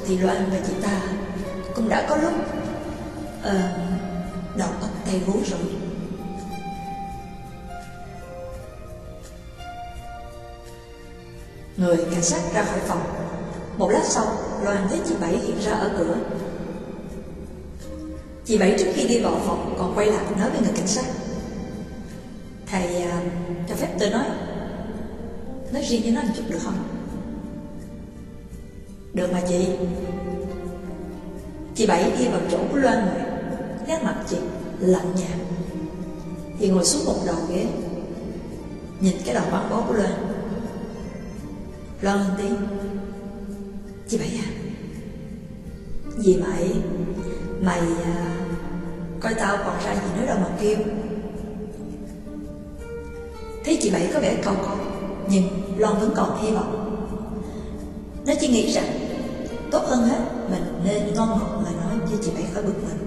thì Loan và chị ta cũng đã có lúc đầu tóc tay rối rồi. Người cảnh sát ra khỏi phòng. Một lát sau, Loan thấy chị Bảy hiện ra ở cửa. Chị Bảy trước khi đi vào phòng còn quay lại nói với người cảnh sát: "Thầy cho phép tôi nói riêng với nó một chút được không?" "Được mà chị." Chị Bảy đi vào chỗ của Loan ngồi. Nét mặt chị lạnh nhạt. Chị ngồi xuống một đầu ghế, nhìn cái đầu băng bó của Loan. Loan lên tiếng: "Chị Bảy à, gì mày coi tao còn ra gì nữa đâu mà kêu." Thấy chị Bảy có vẻ cau có, nhưng Loan vẫn còn hy vọng. Nó chỉ nghĩ rằng tốt hơn hết mình nên ngon ngọt lời nói cho chị Bảy khỏi bực mình.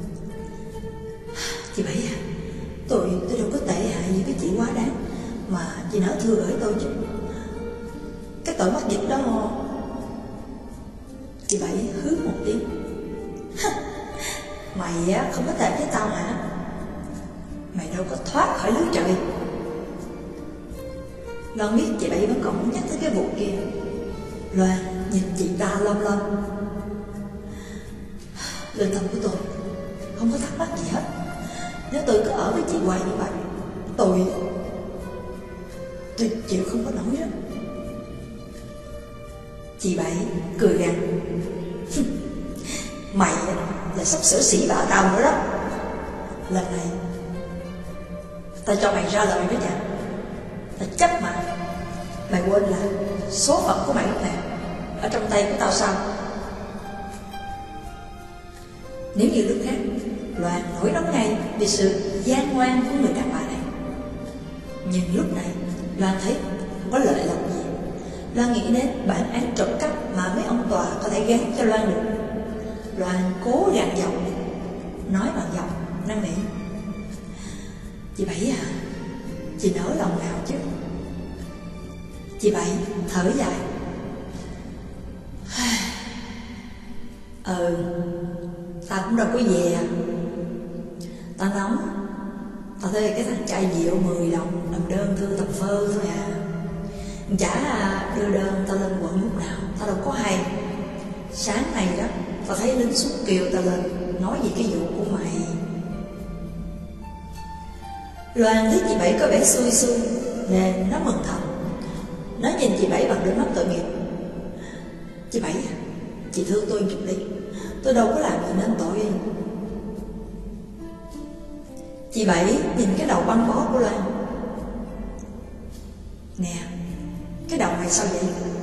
"Chị Bảy à, tôi đâu có tệ hại gì với chị quá đáng mà chị nỡ thưa gửi tôi chứ. Cái tội mắc dịch đó..." Chị Bảy hứ một tiếng: "Mày không có tệ với tao hả? Mày đâu có thoát khỏi lưới trời." Loan biết chị Bảy vẫn còn muốn nhắc tới cái vụ kia. Loan nhìn chị ta lom lom: "Lương tâm của tôi không có thắc mắc gì hết. Nếu tôi cứ ở với chị hoài như vậy, tôi chịu không có nổi đó." Chị Bảy cười gằn: "Mày là sắp sửa xỉ vả tao nữa đó. Lần này tao cho mày ra lời đó nha. Tao chấp mà mày quên là số phận của mày lúc này ở trong tay của tao sao?" Nếu như lúc khác, Loan nổi nóng ngay vì sự gian ngoan của người đàn bà này. Nhưng lúc này Loan thấy không có lợi lộc gì. Loan nghĩ đến bản án trộm cắp mà mấy ông tòa có thể gán cho Loan được. Loan cố gạt giọng, nói bằng giọng năn nỉ: "Chị Bảy à, chị nỡ lòng nào chứ?" Chị Bảy thở dài: "Tao cũng đâu có về. Tao nóng. Tao thuê cái thằng trai Diệu 10 đồng làm đơn thư tập phơ thôi à. Chả đưa đơn tao lên quận lúc nào tao đâu có hay. Sáng nay đó tao thấy lính xuống kêu tao lên nói về cái vụ của mày." Loan thấy chị Bảy có vẻ xui xui nên nó mừng thầm. Nó nhìn chị Bảy bằng đôi mắt tội nghiệp: "Chị Bảy à, chị thương tôi một chút đi. Tôi đâu có làm gì nên tội." Chị Bảy nhìn cái đầu băng bó của Loan: "Nè, cái đầu mày sao vậy?"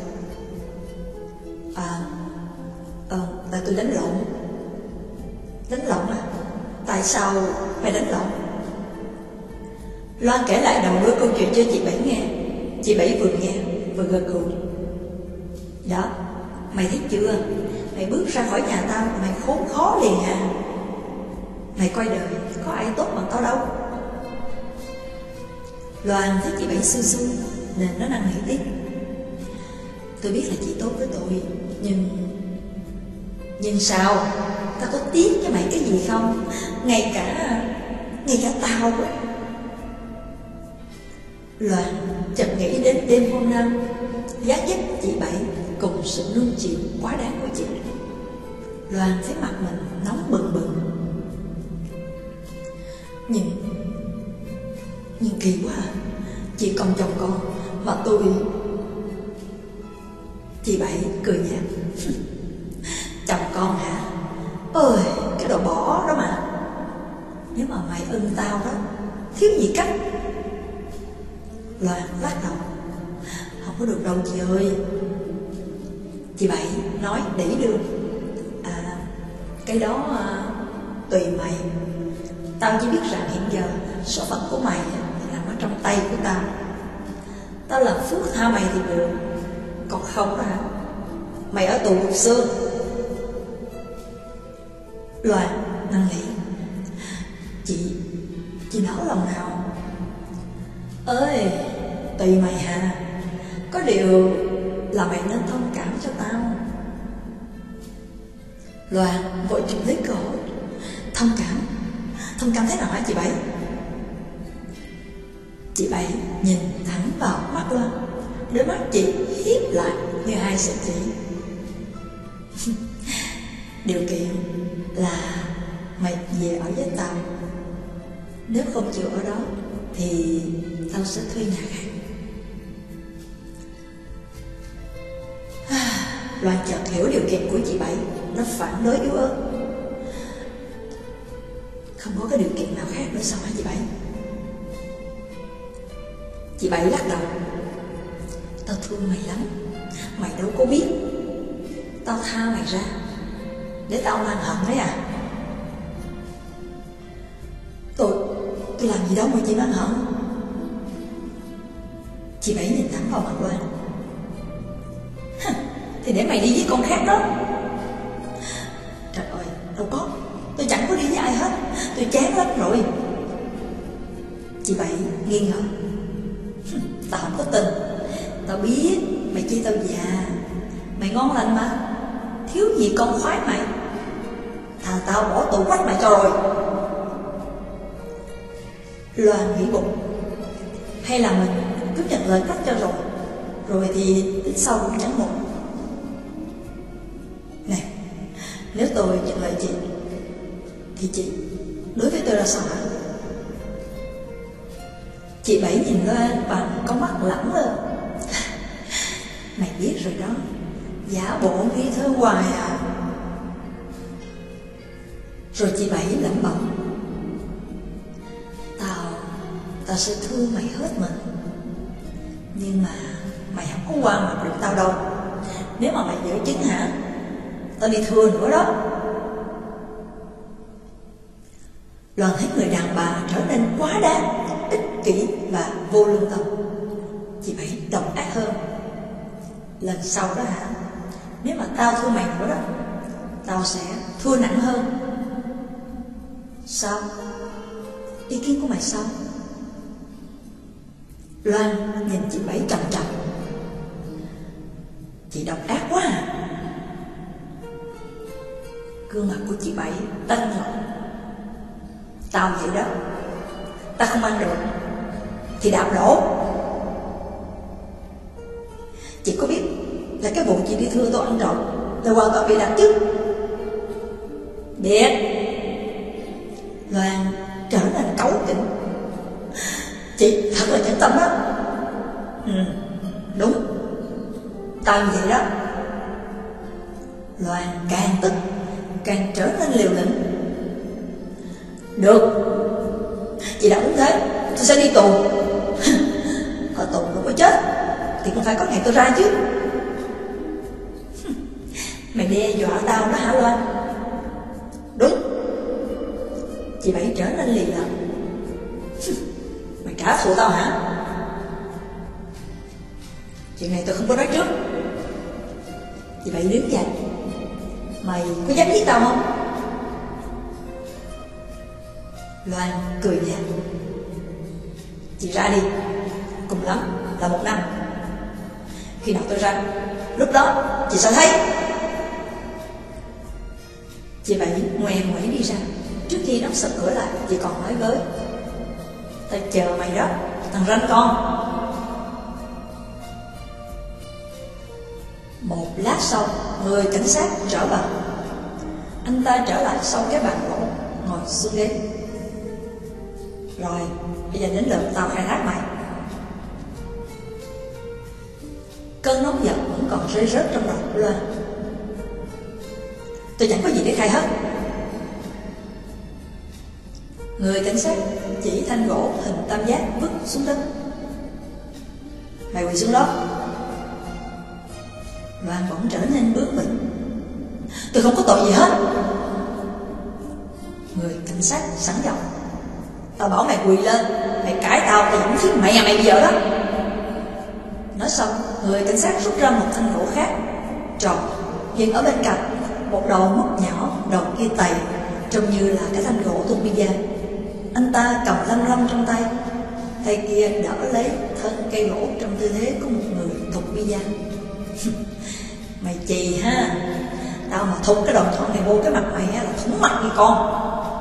Tại tôi đánh lộn." "Đánh lộn à? Tại sao mày đánh lộn?" Loan kể lại đầu đuôi câu chuyện cho chị Bảy nghe. Chị Bảy vừa nghe vừa gật gù: "Đó, mày thấy chưa? Mày bước ra khỏi nhà tao mày khốn khó liền à. Mày coi đời có ai tốt bằng tao đâu." Loan thấy chị Bảy xui xui nên nó năn nỉ tiếp: "Tôi biết là chị tốt với tôi, nhưng sao? Tao có tiếc với mày cái gì không? Ngay cả tao ấy." Loan chợt nghĩ đến đêm hôm nay, giá dấp chị Bảy cùng sự nuông chiều quá đáng của chị. Loan thấy mặt mình nóng bừng bừng. Nhưng kỳ quá à, chị còn chồng con mà tôi... Chị Bảy cười nhạt: "Chồng con hả? Ôi, cái đồ bỏ đó mà. Nếu mà mày ưng tao đó, thiếu gì cách." Loan lắc đầu: "Không có được đâu chị ơi." Chị Bảy nói đỉ đưa: "Cái đó tùy mày. Tao chỉ biết rằng hiện giờ số phận của mày nằm ở trong tay của tao. Tao làm phước tha mày thì được, còn không đó hả, mày ở tù một xương." Loan năn nỉ: Chị nỡ lòng nào?" "Ơi, tùy mày hà. Có điều là mày nên thông cảm cho tao." Loan vội chụp lấy cơ hội. Thông cảm thế nào hả chị Bảy? Chị Bảy nhìn thẳng vào mắt Loan, đôi mắt chị hiếp lại như hai sợi chỉ. Điều kiện là mày về ở với tao. Nếu không chịu ở đó thì tao sẽ thuê nhà khác. Loan chợt hiểu điều kiện của chị Bảy. Nó phản đối yếu ớt. Không có cái điều kiện nào khác nữa sao hả chị Bảy? Chị Bảy lắc đầu. Tao thương mày lắm. Mày đâu có biết. Tao tha mày ra để tao mang hận đấy à? Tôi làm gì đâu mà chị mang hận. Chị Bảy nhìn thẳng vào mặt Loan. Thì để mày đi với con khác đó. Trời ơi, đâu có. Tôi chẳng có đi với ai hết. Tôi chán lắm rồi. Chị Bảy nghi ngờ. Tao không có tin. Tao biết mày chê tao già. Mày ngon lành mà, thiếu gì con khoái mày. Thà tao bỏ tù quách mày cho rồi. Loan nghĩ bụng, hay là mình cứ nhận lời quách cho rồi thì đến sau cũng chẳng muộn. Này, nếu tôi nhận lời chị thì chị đối với tôi là sao hả? Chị Bảy nhìn Loan bằng con mắt lẳng lơ. Mày biết rồi đó, giả bộ nghi thơ hoài à. Rồi chị Bảy lẩm bẩm. Tao sẽ thương mày hết mình. Nhưng mà mày không có qua mặt được tao đâu. Nếu mà mày dở chứng hả, tao đi thưa nữa đó. Loan thấy người đàn bà trở nên quá đáng, ích kỷ và vô lương tâm. Chị Bảy độc ác hơn. Lần sau đó hả, nếu mà tao thua mày nữa đó, tao sẽ thua nặng hơn. Sao? Ý kiến của mày sao? Loan nhìn chị Bảy trầm trầm. Chị độc ác quá à. Gương mặt của chị Bảy tanh lạnh. Tao vậy đó, tao không ăn được thì đạp đổ. Chị có biết là cái vụ chị đi thưa tôi ăn trộm là hoàn toàn bị đặt chứ? Biết. Loan trở nên cáu kỉnh. Chị thật là nhẫn tâm đó. Đúng, tao như vậy đó. Loan càng tức càng trở nên liều lĩnh. Được, chị đã muốn thế, tôi sẽ đi tù. Ở tù đâu có chết thì cũng phải có ngày tôi ra chứ. Mày đe dọa tao đó hả Loan? Đúng. Chị Bảy trở nên lì lợm. Mày trả thù tao hả? Chuyện này tôi không có nói trước. Chị Bảy đứng dậy. Mày có dám giết tao không? Loan cười nhạt. Chị ra đi, cùng lắm là 1 năm. Khi nào tôi ra, lúc đó chị sẽ thấy. Chị Bảy ngoe ngoẩy đi ra. Trước khi đóng sập cửa lại, chị còn nói với. Tao chờ mày đó, thằng ranh con. Một lát sau, người cảnh sát trở vào. Anh ta trở lại sau cái bàn gỗ, ngồi xuống ghế. Rồi, bây giờ đến lượt tao khai thác mày. Cơn nóng giận vẫn còn rơi rớt trong đầu của Loan. Tôi chẳng có gì để khai hết. Người cảnh sát chỉ thanh gỗ hình tam giác vứt xuống đất. Mày quỳ xuống đó. Loan bỗng trở nên bướng bỉnh. Tôi không có tội gì hết. Người cảnh sát sẵn giọng. Tao bảo mày quỳ lên, mày cãi tao thì cũng khiến mày bây giờ đó. Nói xong, người cảnh sát rút ra một thanh gỗ khác, tròn, hiện ở bên cạnh. Một đầu móc nhỏ, đầu kia tày, trông như là cái thanh gỗ thuộc bia. Anh ta cầm lăm lăm trong tay, tay kia đỡ lấy thân cây gỗ trong tư thế của một người thuộc bia. Mày chì ha. tao mà thục cái đầu nhọn này vô cái mặt mày là thủng mặt như con.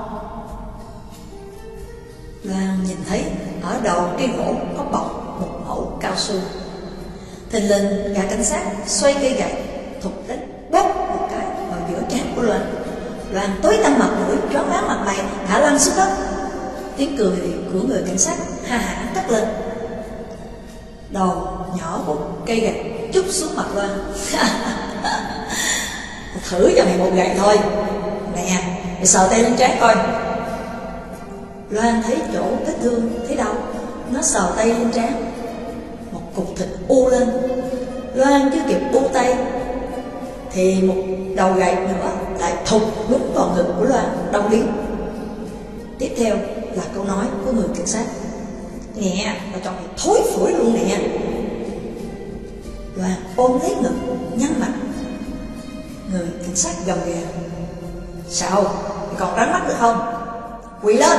Loan nhìn thấy ở đầu cây gỗ có bọc một mẩu cao su. Thình lình gã cảnh sát xoay cây gậy thục đến bóp một cái vào giữa trán của Loan. Loan tối tăm mặt mũi, choáng váng mặt mày, ngã lăn xuống đất. Tiếng cười của người cảnh sát ha hả cất lên. Đầu nhỏ của cây gậy chút xuống mặt Loan. Thử cho mày một gậy thôi. Nè, mày sờ tay lên trán coi. Loan thấy chỗ vết thương, thấy đâu? Nó sờ tay lên trán, một cục thịt u lên. Loan chưa kịp bu tay thì một đầu gậy nữa lại thục đúng vào ngực của Loan, đau điếng. Tiếp theo là câu nói của người cảnh sát: nè, tao cho mày thối phổi luôn nè. Loan ôm lấy ngực, nhăn mặt. Người cảnh sát gầm ghè: sao, mày còn rắn mắt được không? Quỳ lên.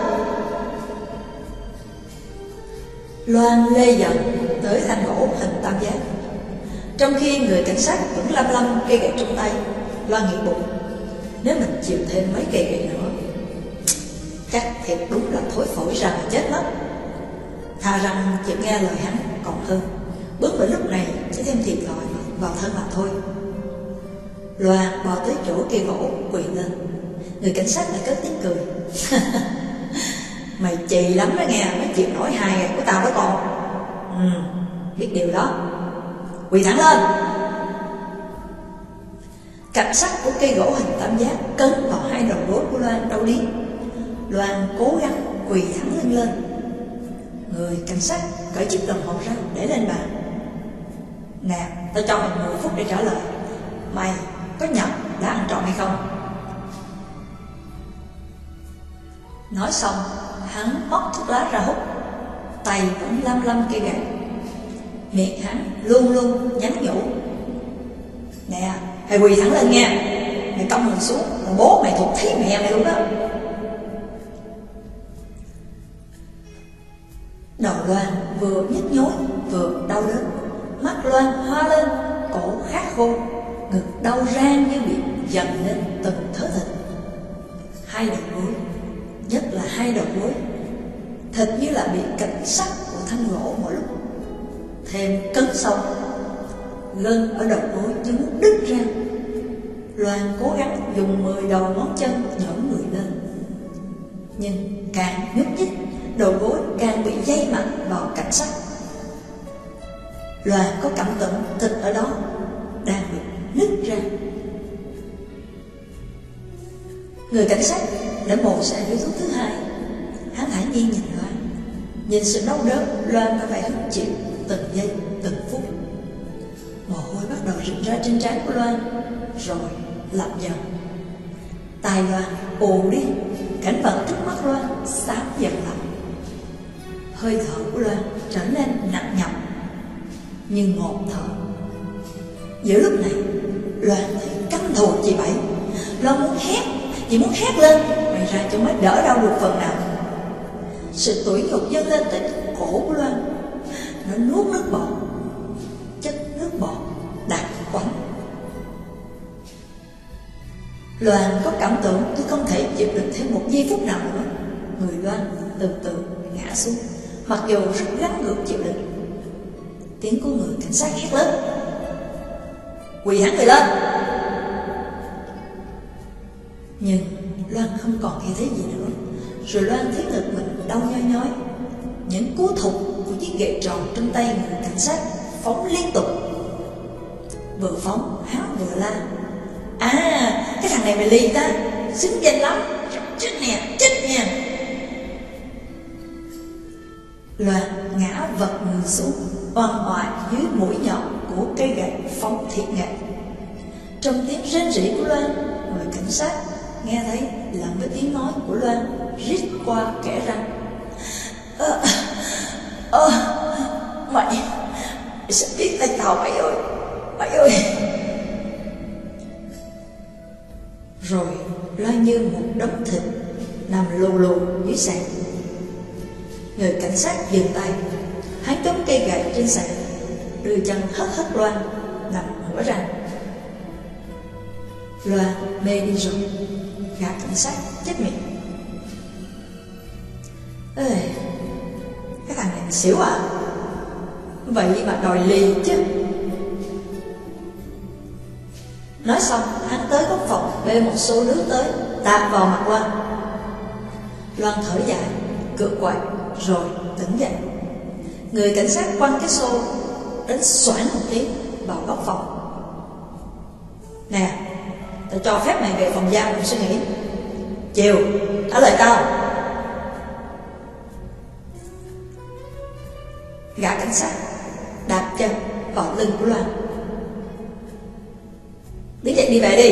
Loan lê dần tới thanh gỗ hình tam giác. Trong khi người cảnh sát vẫn lăm lăm cây gậy trong tay, Loan nghĩ bụng: nếu mình chịu thêm mấy cây gậy nữa, chắc thiệt đúng là thối phổi ra mà chết mất. Thà rằng chịu nghe lời hắn còn hơn, bước vào lúc này chỉ thêm thiệt thòi vào thân mà thôi. Loan bò tới chỗ cây gỗ quỳ lên. Người cảnh sát lại cất tiếng cười: mày chì lắm đó nghe, mới chịu nổi 2 ngày của tao đó con. Biết điều đó. Quỳ thẳng lên. Cạnh sắt của cây gỗ hình tam giác cấn vào 2 đầu gối của Loan đau điếng. Loan cố gắng quỳ thẳng lưng lên. Người cảnh sát cởi chiếc đồng hồ ra để lên bàn. Nè, tao cho mày 10 phút để trả lời. Mày có nhận đã ăn trộm hay không? Nói xong, hắn móc thuốc lá ra hút, tay vẫn lăm lăm cây gậy. Miệng hắn luôn luôn nhắn nhủ: nè, mày quỳ thẳng lên nha. Mày cong mình xuống là bố mày thuộc thí mẹ mày luôn đó. Đầu Loan vừa nhức nhối vừa đau đớn. Mắt Loan hoa lên, cổ khát khô, ngực đau rang như bị dần lên từng thớ thịt. 2 đầu gối, nhất là 2 đầu gối, thịt như là bị cạnh sắt của thanh gỗ mỗi lúc. Thêm cấn sâu, gân ở đầu gối như muốn đứt ra. Loan cố gắng dùng 10 đầu ngón chân nhổn người lên, nhưng càng nhúc nhích, đầu gối càng bị dây mạnh vào cạnh sắt. Loan có cảm tưởng thịt ở đó đang bị nứt ra. Người cảnh sát đã mổ xẻ điếu thuốc thứ 2. Hắn thản nhiên nhìn Loan, nhìn sự đau đớn Loan đã phải hứng chịu từng giây từng phút. Mồ hôi bắt đầu rịn ra trên trán của Loan, rồi lặp dần. Tai Loan ù đi, cảnh vật trước mắt Loan xám dần lại. Hơi thở của Loan trở nên nặng nhọc như ngột thở. Giữa lúc này, Loan thấy căm thù chị Bảy. Loan muốn hét, chỉ muốn hét lên mày ra cho mới đỡ đau được phần nào. Sự tủi nhục dâng lên tới cổ của Loan. Nó nuốt nước bọt, chất nước bọt đặc quánh. Loan có cảm tưởng tôi không thể chịu được thêm một giây phút nào nữa. Người Loan từ từ ngã xuống, mặc dù rất gắng gượng chịu đựng. Tiếng của người cảnh sát hét lớn: quỳ hẳn người lên. Nhưng Loan không còn nghe thấy gì nữa. Rồi Loan thấy ngực mình đau nhói nhói. Những cú thục của chiếc gậy tròn trong tay người cảnh sát phóng liên tục. Vừa phóng, hắn vừa la: à, cái thằng này mày lì ta, xứng danh lắm, chết nè, chết nè. Loan ngã vật người xuống, oằn oại dưới mũi nhọn của cây gậy phóng thiệt nghệ. Trong tiếng rên rỉ của Loan, người cảnh sát nghe thấy lẫn với tiếng nói của Loan rít qua kẽ răng: mày sẽ biết tay tao mày ơi, mày ơi. Rồi Loan như một đống thịt nằm lù lù dưới sàn. Người cảnh sát dừng tay, hắn chống cây gậy trên sàn, đưa chân hất hất Loan nằm ngửa ra. Loan mê đi rồi. Gã cảnh sát chết miệng. Ê, cái thằng này xỉu à? Vậy mà đòi lì chứ. Nói xong hắn tới góc phòng, bê một xô nước tới tạt vào mặt Loan. Loan thở dài, cựa quậy rồi tỉnh dậy. Người cảnh sát quăng cái xô đánh xoảng một tiếng vào góc phòng. Nè, tao cho phép mày về phòng giam, đừng suy nghĩ. Chiều, trả lời tao. Gã cảnh sát đạp chân vào lưng của Loan. Đứng dậy đi về đi.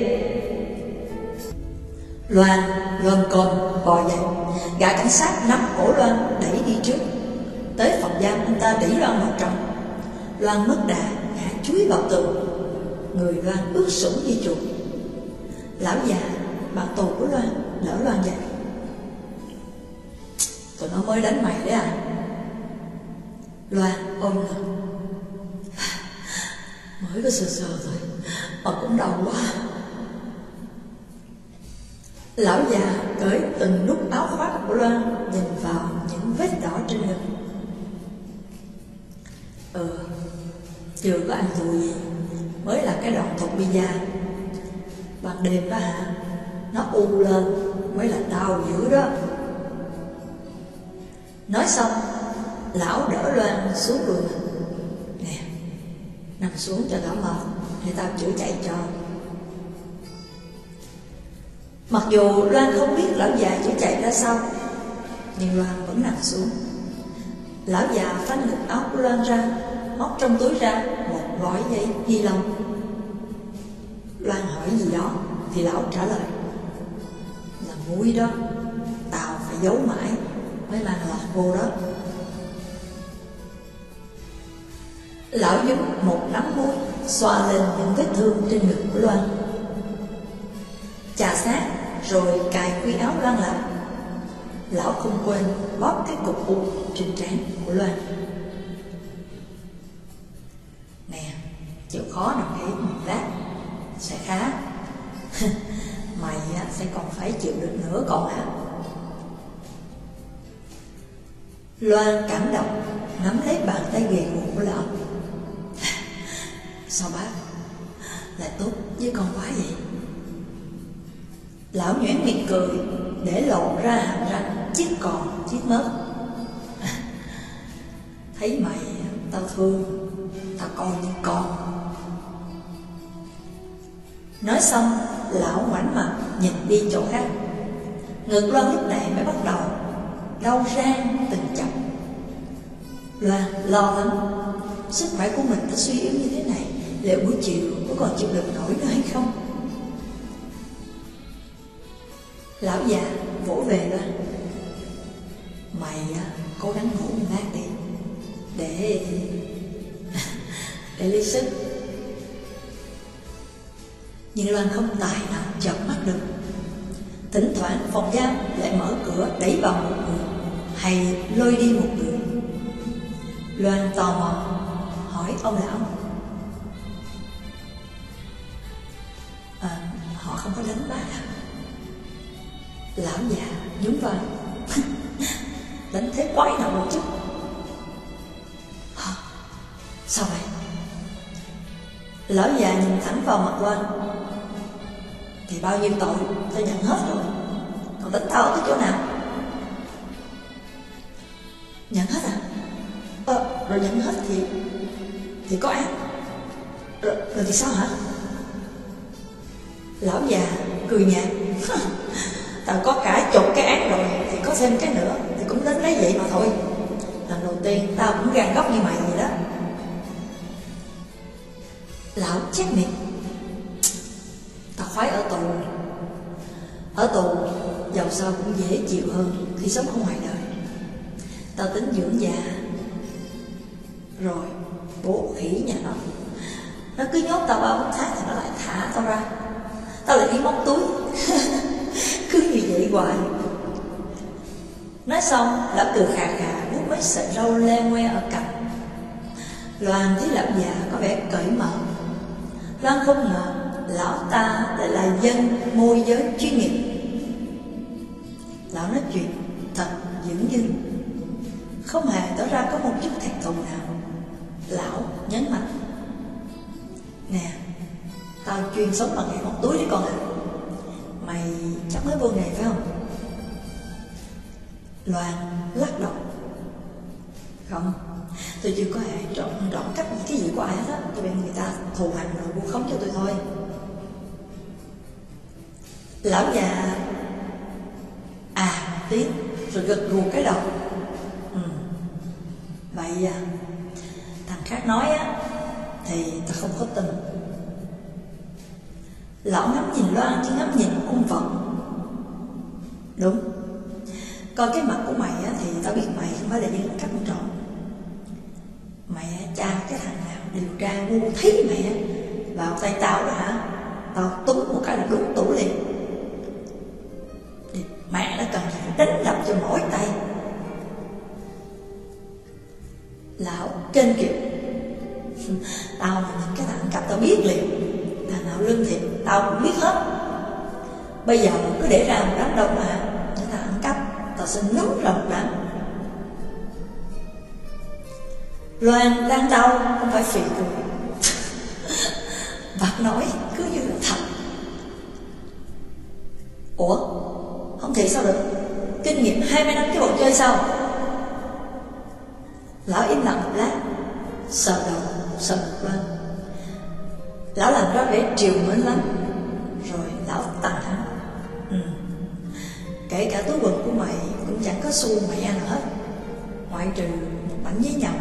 Loan lồm cồm bò dậy. Gã cảnh sát nắm cổ Loan đẩy đi trước. Tới phòng giam, anh ta đẩy Loan vào trong. Loan mất đà ngã chúi vào tường. Người Loan ướt sũng như chuột. Lão già bạn tù của Loan đỡ Loan dậy. Tụi nó mới đánh mày đấy à? Loan ôm ngực. Mới có sờ thôi mà cũng đau quá. Lão già cởi từng nút áo khoác của Loan, nhìn vào những vết đỏ trên ngực. Chưa có ăn thù gì, mới là cái đoạn thục bida. Ban đêm đó hả, nó u lên mới là đau dữ đó. Nói xong, lão đỡ Loan xuống giường. Nè, nằm xuống cho đỡ mệt, để tao chữa chạy cho. Mặc dù Loan không biết lão già chữa chạy ra sao, nhưng Loan vẫn nằm xuống. Lão già phanh ngực áo của Loan ra, móc trong túi ra một gói giấy ni lông. Loan hỏi gì đó thì lão trả lời là muối đó, tao phải giấu mãi mới mang lọt vô đó. Lão dùng một nắm muối xoa lên những vết thương trên ngực của Loan, chà sát rồi cài quy áo Loan lại. Lão không quên bóp cái cục u trên trán của Loan. Nè, chịu khó nằm nghỉ một lát sẽ khá. Mày sẽ còn phải chịu được nữa con ạ. Loan cảm động nắm lấy bàn tay gầy guộc của lão. Sao bác lại tốt với con quá vậy? Lão nhoẻn miệng cười để lộ ra hàm răng chiếc còn chiếc mớp. Thấy mày tao thương, tao coi như con. Nói xong, lão ngoảnh mặt nhìn đi chỗ khác. Ngực Loan lúc này mới bắt đầu đau rang từng chập. Loan lo lắng, sức khỏe của mình đã suy yếu như thế này, liệu buổi chiều có còn chịu được nổi nữa hay không? Lão già vỗ về Loan. Mày cố gắng ngủ một lát đi, để lấy sức. Nhưng Loan không tài nào chợp mắt được. Thỉnh thoảng phòng giam lại mở cửa đẩy vào một người, hay lôi đi một người. Loan tò mò hỏi ông lão. Họ không có đánh bác à? Lão già nhún vai. Đánh thế quái nào một chút. Sao vậy? Lão già nhìn thẳng vào mặt Loan. Thì bao nhiêu tội tao nhận hết rồi, còn đánh tao ở cái chỗ nào? Nhận hết à? Rồi nhận hết thì có án. Rồi thì sao hả? Lão già cười nhạt. Tao có cả chục cái án rồi, thì có thêm cái nữa thì cũng đến lấy vậy mà thôi. Lần đầu tiên tao cũng gan góc như mày vậy đó. Lão chép miệng. Tao khoái ở tù. Ở tù dầu sao cũng dễ chịu hơn khi sống ở ngoài đời. Tao tính dưỡng già. Rồi bố khỉ nhà nó cứ nhốt tao 3-4 tháng thì nó lại thả tao ra. Tao lại đi móc túi. Cứ như vậy hoài. Nói xong lão cười khà khà, vuốt mấy sợi râu le ngoe ở cằm. Loan thấy lão già có vẻ cởi mở. Loan không ngờ lão ta lại là dân môi giới chuyên nghiệp. Lão nói chuyện thật dửng dưng, không hề tỏ ra có một chút thẹn thùng nào. Lão nhấn mạnh: nè, tao chuyên sống bằng nghề móc túi đấy con ạ. Mày chắc mới vô nghề phải không? Loan lắc đầu: không, tôi chưa có hề trộm cắp cái gì của ai hết á. Tôi bị người ta thù hằn rồi vu khống cho tôi thôi. Lão già tiếng rồi gật gù cái đầu. Vậy à, thằng khác nói á thì ta không có tin. Lão ngắm nhìn Loan chứ ngắm nhìn cung Phật. Đúng, coi cái mặt của mày á thì tao biết mày không phải là dân cắp trộm. Mày cha cái thằng nào điều tra ngu thấy mày á vào tay tao đó hả, tao túm một cái là đúng tủ liền. Mẹ nó cần phải đánh đập cho mỏi tay. Lão kênh kiệu: tao mà nhìn cái thằng cặp tao biết liền, thằng nào lương thiện tao cũng biết hết. Bây giờ cứ để ra một đám đông mà những thằng ăn cắp, tao sẽ nắm ra một đám. Loan đang đau không phải phì cười. Bác nói cứ như là thật. Ủa, không thể sao được, kinh nghiệm 20 năm cái bộ chơi sao? Lão im lặng một lát, sờ đầu sờ ngực Loan. Lão làm ra vẻ triều mến lắm, rồi lão tăng hắn: kể cả túi quần của mày cũng chẳng có xu mẹ nào hết, ngoại trừ một mảnh giấy nhầm.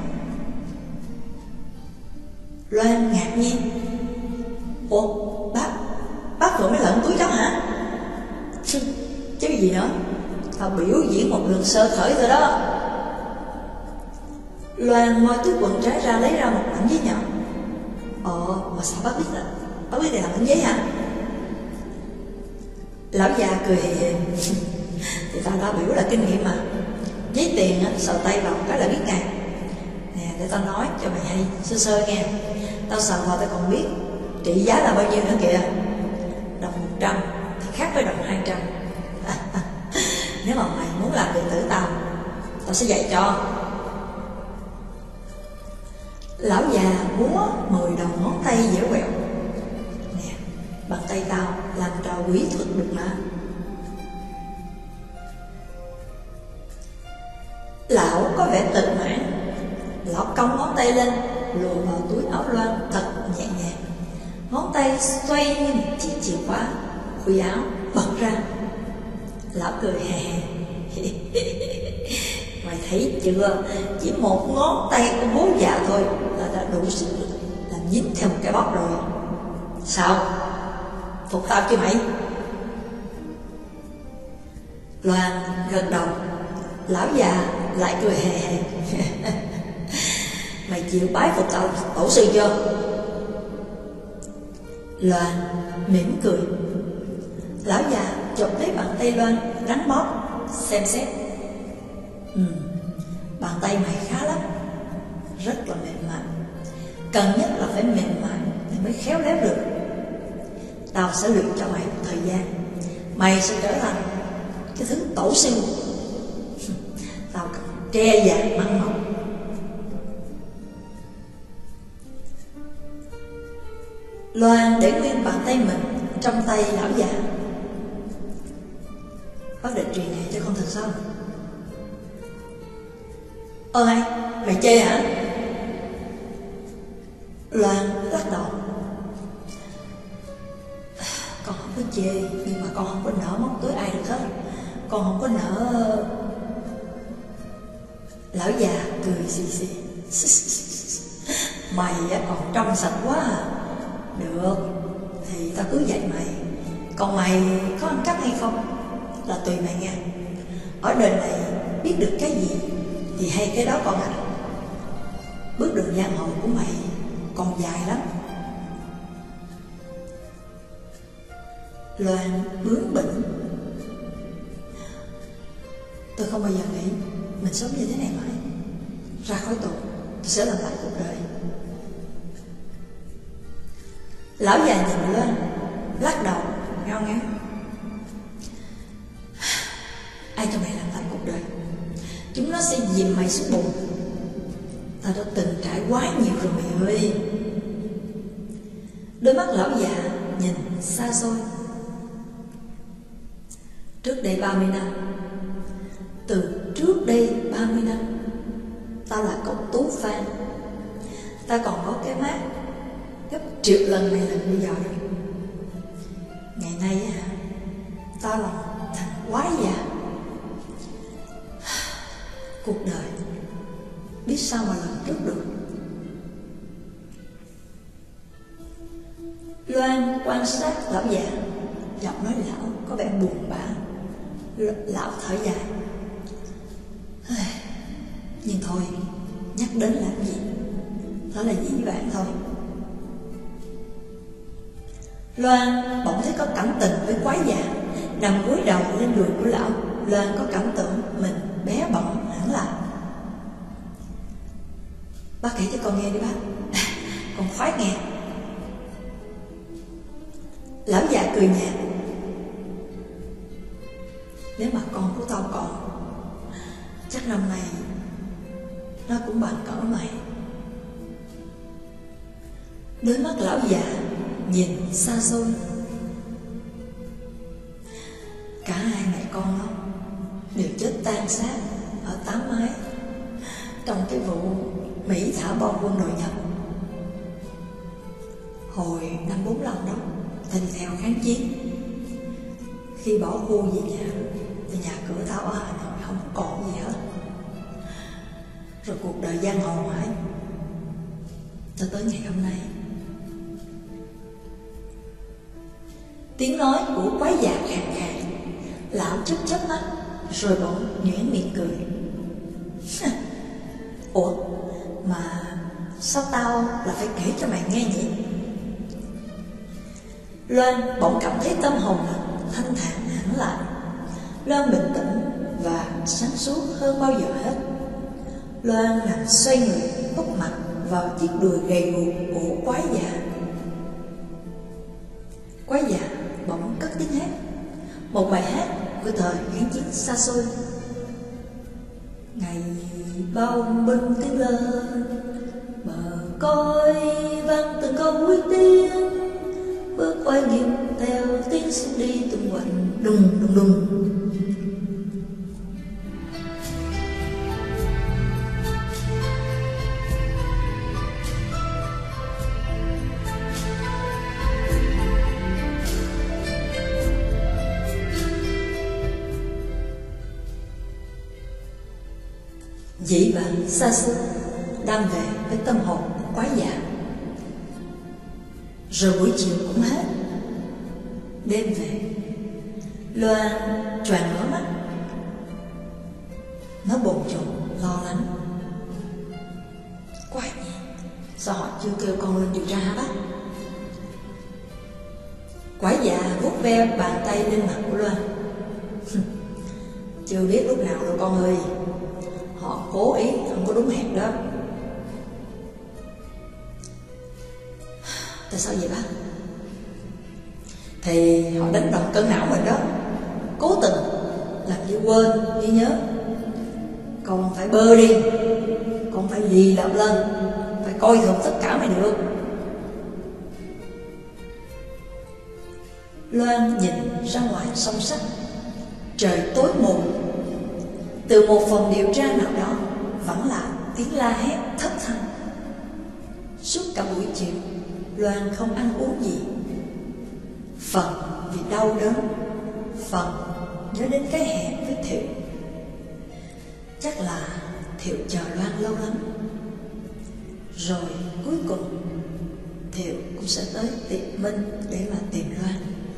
Loan ngạc nhiên: ủa, bác vừa mới lận túi cháu hả? Chứ gì nữa, tao biểu diễn một lượt sơ khởi rồi đó. Loan moi túi quần trái ra lấy ra một mảnh giấy nhỏ. Mà sao bác biết là bác biết đây là mảnh giấy hả? Lão già cười hề hề: thì tao đã biểu là kinh nghiệm mà. Giấy tiền á, sờ tay vào cái là biết ngay. Nè, để tao nói cho mày hay sơ sơ nghe. Tao sờ vào tao còn biết trị giá là bao nhiêu nữa kìa. Đồng 100 thì khác với đồng 200. Nếu mà mày muốn làm điện tử tao sẽ dạy cho. Lão già múa 10 đầu ngón tay dẻo quẹo: nè, bàn tay tao làm trò quỷ thuật được mà. Lão có vẻ tự mãn. Lão cong ngón tay lên lùa vào túi áo Loan thật nhẹ nhàng. Ngón tay xoay như một chiếc chìa khóa, khuy áo bật ra. Lão cười hè hè: mày thấy chưa, chỉ một ngón tay của bố già thôi là đã đủ sức làm dính theo một cái bóp rồi. Sao, phục tao chứ mày? Loan gật đầu. Lão già lại cười hè hè: mày chịu bái phục tao tổ sư chưa? Loan mỉm cười. Lão già chộp lấy bàn tay Loan đánh bóp, xem xét: bàn tay mày khá lắm, rất là mềm mại. Cần nhất là phải mềm mại thì mới khéo léo được. Tao sẽ luyện cho mày một thời gian, mày sẽ trở thành cái thứ tổ sư. Tao tre vàng măng mọc. Loan để nguyên bàn tay mình trong tay lão già. Bác định truyền nghề cho con thật sao? Ai, mày chê hả? Loan lắc đầu: con không có chê, nhưng mà con không có nỡ móc túi ai được hết. Con không có nỡ. Lão già cười xì xì: mày còn trong sạch quá à. Được, thì tao cứ dạy mày. Còn mày có ăn cắp hay không là tùy mày nghe. Ở đời này biết được cái gì thì hay cái đó con ạ. Bước đường giang hồ của mày còn dài lắm. Loan bướng bỉnh: tôi không bao giờ nghĩ mình sống như thế này mãi. Ra khỏi tù tôi sẽ làm lại cuộc đời. Lão già nhìn Loan ngao ngán. Ai cho mày làm lại cuộc đời? Chúng nó sẽ dìm mày xuống bùn. Tao đã từng trải quá nhiều rồi mày ơi. Đôi mắt lão già nhìn xa xôi. Trước đây 30 năm, từ trước đây 30 năm, tao là cậu Tú Phan. Tao còn có cái mác gấp triệu lần này lần bây giờ rồi. Ngày nay á, tao là thằng quái già. Cuộc đời biết sao mà lần trước được. Loan quan sát lão già, giọng nói lão có vẻ buồn bã. Lão thở dài. Nhưng thôi, nhắc đến làm gì, đó là dĩ vãng thôi. Loan bỗng thấy có cảm tình với quái già. Nằm gối đầu lên đùi của lão, Loan có cảm tưởng mình bé bỏng hẳn lại. Bác kể cho con nghe đi bác. Con khoái nghe. Lão già cười nhạt. Nếu mà con của tao còn, chắc năm nay nó cũng bằng cỡ mày. Đôi mắt lão già nhìn xa xôi. Cả hai mẹ con nó đều chết tan xác ở Tám Mái trong cái vụ Mỹ thả bom quân nội Nhật hồi năm 45 đó. Ta đi theo kháng chiến. Khi bỏ khu về nhà thì nhà cửa tao ở Hà Nội không còn gì hết. Rồi cuộc đời giang hồ mãi cho tới ngày hôm nay. Tiếng nói của quái già khàn khàn. Lão chớp mắt rồi bỗng nhoẻn miệng cười. Ủa mà sao tao là phải kể cho mày nghe nhỉ? Loan bỗng cảm thấy tâm hồn thanh thản hẳn lại. Loan bình tĩnh và sáng suốt hơn bao giờ hết. Loan nằm xoay người úp mặt vào chiếc đùi gầy guộc của quái già. Quái già bỗng cất tiếng hát, một bài hát của thời kháng chiến xa xôi. Ngày bao binh tiến lên, bờ cõi vang từng câu quyết tiếng, bước quay nghiệp theo tiếng xuống đi tung hoành đùng đùng đùng. Dĩ vãng xa xưa đang về với tâm hồn quái già. Rồi buổi chiều cũng hết. Đêm về, Loan choàng mở mắt. Nó bồn chồn lo lắng. Quái gì? Sao họ chưa kêu con lên điều tra hả bác? Quái già vuốt ve bàn tay lên mặt của Loan. Chưa biết lúc nào đâu con ơi. Họ cố ý không có đúng hẹn đó. Tại sao vậy bác? Thì họ đánh đồng cân não mình đó. Cố tình làm như quên như nhớ. Con phải bơ đi. Con phải lì lợm lên. Phải coi thường tất cả mày được. Loan nhìn ra ngoài song sắt. Trời tối mù. Từ một phòng điều tra nào đó vẫn là tiếng la hét thất thanh. Suốt cả buổi chiều, Loan không ăn uống gì. Phần vì đau đớn, phần nhớ đến cái hẹn với Thiệu. Chắc là Thiệu chờ Loan lâu lắm. Rồi cuối cùng Thiệu cũng sẽ tới tiệm Minh để mà tìm Loan.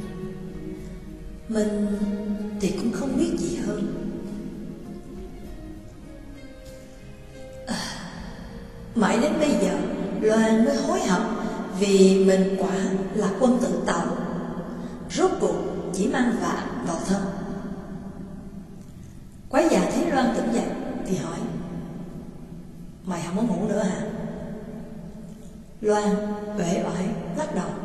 Minh thì cũng không biết gì hơn. Mãi đến bây giờ Loan mới hối hận vì mình quả là quân tử tàu, rốt cuộc chỉ mang vạ vào thân. Quái già thấy Loan tỉnh dậy thì hỏi: Mày không có ngủ nữa hả? Loan uể oải lắc đầu: